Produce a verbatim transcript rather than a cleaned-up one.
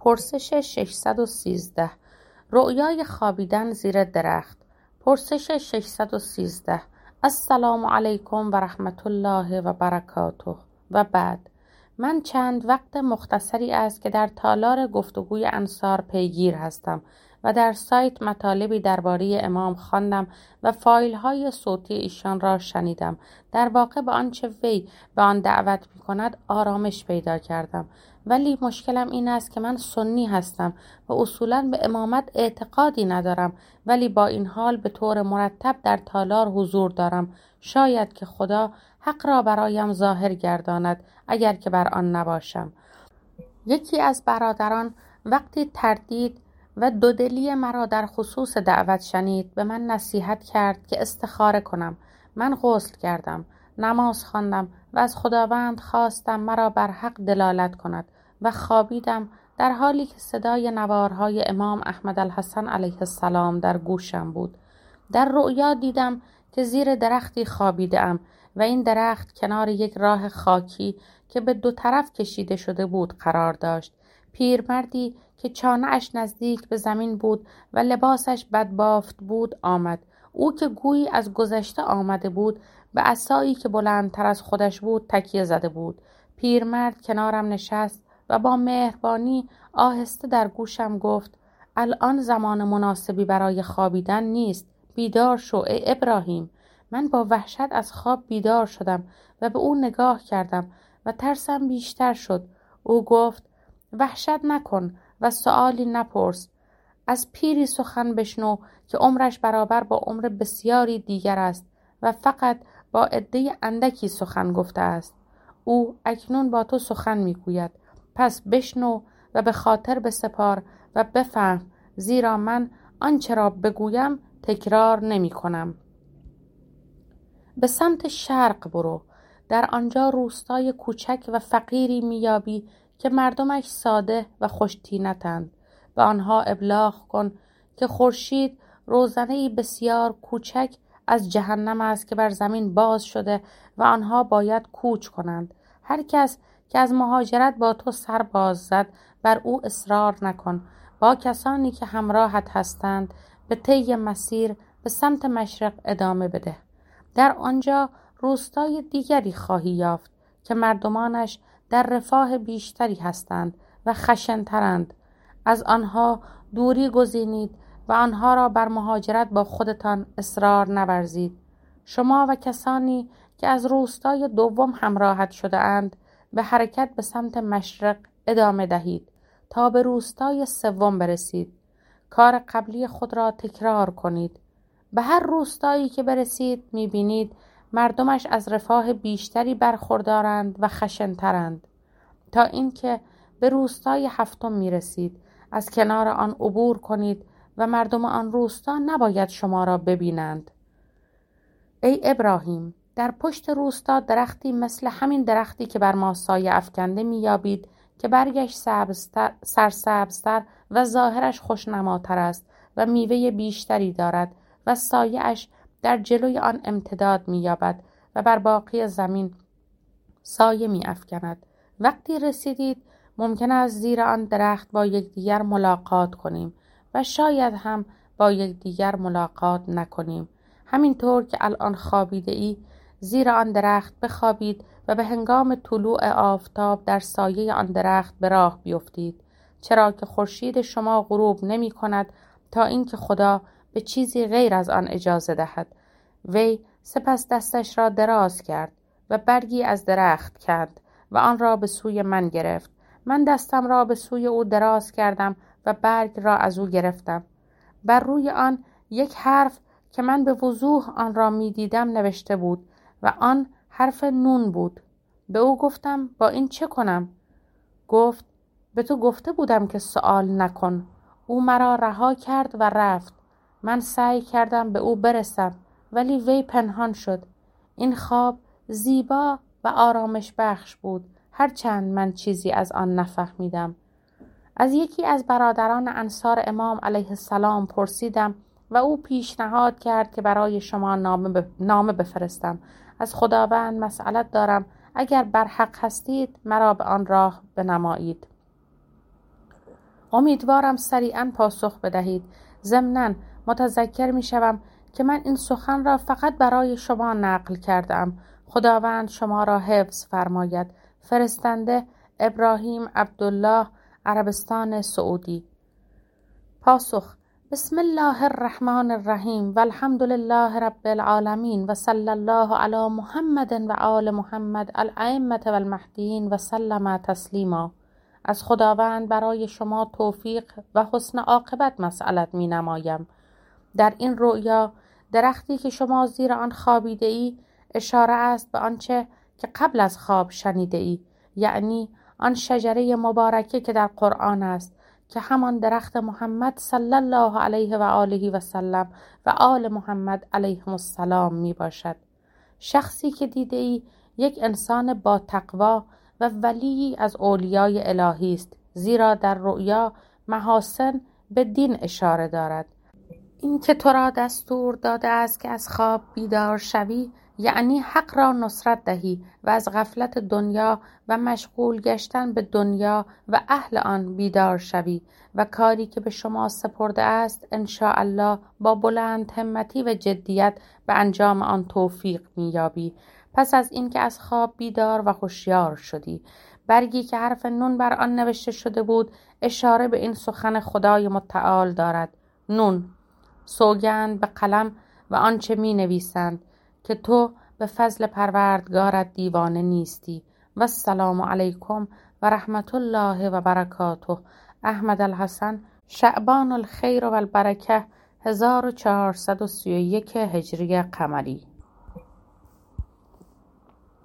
پرسش ششصد و سیزده. رؤیای خوابیدن زیر درخت. پرسش ششصد و سیزده. السلام علیکم و رحمت الله و برکاته. و بعد من چند وقت مختصری است که در تالار گفتگوی انصار پیگیر هستم و در سایت مطالبی درباره امام خواندم و فایل های صوتی ایشان را شنیدم. در واقع به آنچه وی به آن دعوت می کند آرامش پیدا کردم، ولی مشکلم این است که من سنی هستم و اصولاً به امامت اعتقادی ندارم، ولی با این حال به طور مرتب در تالار حضور دارم. شاید که خدا حق را برایم ظاهر گرداند اگر که بر آن نباشم. یکی از برادران وقتی تردید و دودلی مرا در خصوص دعوت شنید به من نصیحت کرد که استخاره کنم. من غسل کردم، نماز خواندم و از خداوند خواستم مرا بر حق دلالت کند و خوابیدم در حالی که صدای نوارهای امام احمد الحسن علیه السلام در گوشم بود. در رؤیا دیدم که زیر درختی خوابیدم و این درخت کنار یک راه خاکی که به دو طرف کشیده شده بود قرار داشت. پیرمردی که چانه‌اش نزدیک به زمین بود و لباسش بدبافت بود آمد. او که گویی از گذشته آمده بود به عصایی که بلندتر از خودش بود تکیه زده بود. پیرمرد کنارم نشست و با مهربانی آهسته در گوشم گفت: الان زمان مناسبی برای خوابیدن نیست. بیدار شو ای ابراهیم. من با وحشت از خواب بیدار شدم و به او نگاه کردم و ترسم بیشتر شد. او گفت: وحشت نکن و سؤالی نپرس. از پیری سخن بشنو که عمرش برابر با عمر بسیاری دیگر است و فقط با عده اندکی سخن گفته است. او اکنون با تو سخن میگوید، پس بشنو و به خاطر بسپار و بفهم، زیرا من آنچه را بگویم تکرار نمی کنم. به سمت شرق برو. در آنجا روستای کوچک و فقیری میابی که مردمش ساده و خوش‌طینتند. به آنها ابلاغ کن که خورشید روزنه‌ای بسیار کوچک از جهنم است که بر زمین باز شده و آنها باید کوچ کنند. هر کس که از مهاجرت با تو سر باز زد بر او اصرار نکن. با کسانی که همراهت هستند به طی مسیر به سمت مشرق ادامه بده. در آنجا روستای دیگری خواهی یافت که مردمانش در رفاه بیشتری هستند و خشن‌ترند. از آنها دوری گزینید و آنها را بر مهاجرت با خودتان اصرار نورزید. شما و کسانی که از روستای دوم همراهت شده اند به حرکت به سمت مشرق ادامه دهید تا به روستای سوم برسید. کار قبلی خود را تکرار کنید. به هر روستایی که برسید می‌بینید مردمش از رفاه بیشتری برخوردارند و خشن‌ترند، تا اینکه به روستای هفتم می‌رسید. از کنار آن عبور کنید و مردم آن روستا نباید شما را ببینند. ای ابراهیم، در پشت روستا درختی مثل همین درختی که بر ما سایه افکنده می‌یابید که برگش سبزتر، سرسبزتر و ظاهرش خوشنماتر است و میوه بیشتری دارد و سایه‌اش در جلوی آن امتداد می‌یابد و بر باقی زمین سایه می‌افکند. وقتی رسیدید ممکن است زیر آن درخت با یکدیگر ملاقات کنیم و شاید هم با یکدیگر ملاقات نکنیم. همینطور که الان خوابیده ای زیر آن درخت بخوابید و به هنگام طلوع آفتاب در سایه آن درخت به راه بیفتید، چرا که خورشید شما غروب نمی کند تا اینکه خدا به چیزی غیر از آن اجازه دهد. وی سپس دستش را دراز کرد و برگی از درخت کند و آن را به سوی من گرفت. من دستم را به سوی او دراز کردم و برگ را از او گرفتم. بر روی آن یک حرف که من به وضوح آن را می دیدم نوشته بود و آن حرف نون بود. به او گفتم با این چه کنم؟ گفت به تو گفته بودم که سؤال نکن. او مرا رها کرد و رفت. من سعی کردم به او برسم ولی وی پنهان شد. این خواب زیبا و آرامش بخش بود، هرچند من چیزی از آن نفهمیدم. از یکی از برادران انصار امام علیه السلام پرسیدم و او پیشنهاد کرد که برای شما نامه, ب... نامه بفرستم. از خداوند مسئلت دارم، اگر بر حق هستید مرا به آن راه بنمایید. امیدوارم سریعا پاسخ بدهید. ضمناً متذکر می شوم که من این سخن را فقط برای شما نقل کردم. خداوند شما را حفظ فرماید. فرستنده ابراهیم عبدالله، عربستان سعودی. پاسخ: بسم الله الرحمن الرحیم و الحمد لله رب العالمین و صلی الله علی محمد و آل محمد الائمة و المهدیین و سلم تسلیما. از خداوند برای شما توفیق و حسن عاقبت مسئلت می نمایم. در این رؤیا درختی که شما زیر آن خوابیده ای اشاره است به آنچه که قبل از خواب شنیده ای، یعنی آن شجره مبارکه که در قرآن است که همان درخت محمد صلی الله علیه و آله و سلم و آل محمد علیهم السلام می باشد. شخصی که دیده ای یک انسان با تقوا و ولی از اولیای الهی است، زیرا در رؤیا محاسن به دین اشاره دارد. این که تو را دستور داده است که از خواب بیدار شوی، یعنی حق را نصرت دهی و از غفلت دنیا و مشغول گشتن به دنیا و اهل آن بیدار شوی و کاری که به شما سپرده است انشاءالله با بلند همتی و جدیت به انجام آن توفیق می‌یابی. پس از اینکه از خواب بیدار و هوشیار شدی، برگی که حرف نون بر آن نوشته شده بود اشاره به این سخن خدای متعال دارد: نون، سوگند به قلم و آنچه می نویسند که تو به فضل پروردگارت دیوانه نیستی. و السلام علیکم و رحمت الله و برکاته. احمد الحسن، شعبان الخیر و البرکه، هزار و چهارصد و سی و یک هجری قمری.